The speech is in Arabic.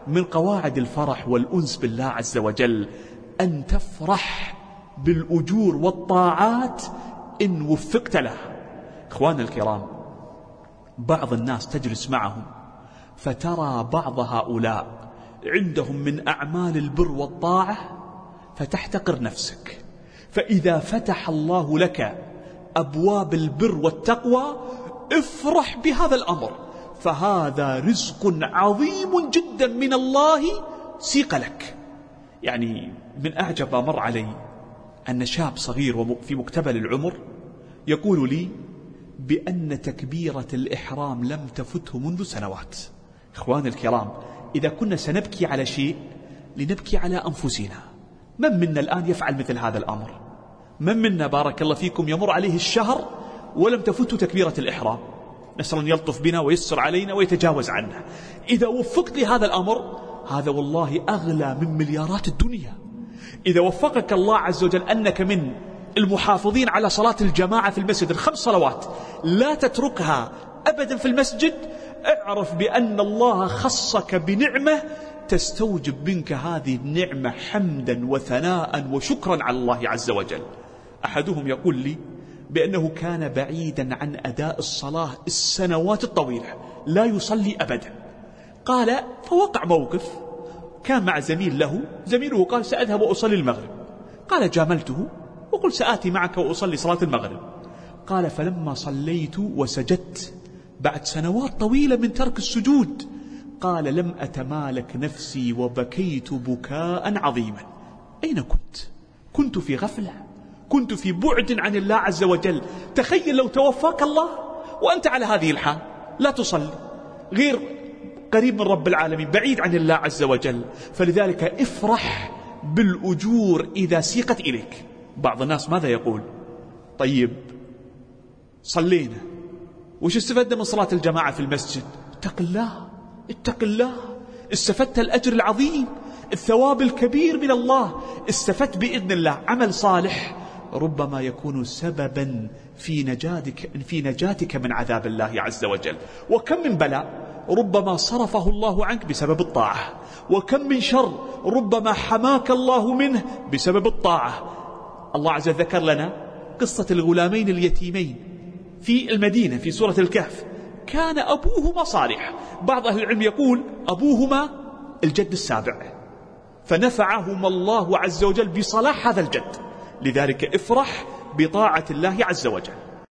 من قواعد الفرح والأنس بالله عز وجل أن تفرح بالأجور والطاعات إن وفقت لها. إخواننا الكرام، بعض الناس تجلس معهم فترى بعض هؤلاء عندهم من أعمال البر والطاعة فتحتقر نفسك، فإذا فتح الله لك أبواب البر والتقوى افرح بهذا الأمر، فهذا رزق عظيم جدا من الله سيق لك. يعني من أعجب ما مر علي أن شاب صغير في مقتبل العمر يقول لي بأن تكبيرة الإحرام لم تفته منذ سنوات. إخواني الكرام، إذا كنا سنبكي على شيء لنبكي على أنفسنا. من منا الآن يفعل مثل هذا الأمر؟ من منا بارك الله فيكم يمر عليه الشهر ولم تفته تكبيرة الإحرام؟ نسأل أن يلطف بنا ويسر علينا ويتجاوز عنا. إذا وفقت لهذا الأمر هذا والله أغلى من مليارات الدنيا. إذا وفقك الله عز وجل أنك من المحافظين على صلاة الجماعة في المسجد، 5 صلوات لا تتركها أبدا في المسجد، اعرف بأن الله خصك بنعمة تستوجب منك هذه النعمة حمدا وثناء وشكرا على الله عز وجل. أحدهم يقول لي بأنه كان بعيدا عن أداء الصلاة السنوات الطويلة لا يصلي أبدا. قال فوقع موقف، كان مع زميل له، زميله قال سأذهب وأصلي المغرب، قال جاملته وقل سآتي معك وأصلي صلاة المغرب. قال فلما صليت وسجدت بعد سنوات طويلة من ترك السجود، قال لم أتمالك نفسي وبكيت بكاء عظيما. أين كنت؟ كنت في غفلة، كنت في بعد عن الله عز وجل. تخيل لو توفاك الله وأنت على هذه الحال، لا تصلي، غير قريب من رب العالمين، بعيد عن الله عز وجل. فلذلك افرح بالأجور إذا سيقت إليك. بعض الناس ماذا يقول؟ طيب صلينا، وش استفدنا من صلاة الجماعة في المسجد؟ اتق الله، اتق الله، استفدت الأجر العظيم، الثواب الكبير من الله، استفدت بإذن الله عمل صالح ربما يكون سببا في نجاتك من عذاب الله عز وجل. وكم من بلاء ربما صرفه الله عنك بسبب الطاعة، وكم من شر ربما حماك الله منه بسبب الطاعة. الله عز وجل ذكر لنا قصة الغلامين اليتيمين في المدينة في سورة الكهف، كان أبوهما صالح. بعض أهل العلم يقول أبوهما الجد السابع، فنفعهما الله عز وجل بصلاح هذا الجد. لذلك افرح بطاعة الله عز وجل.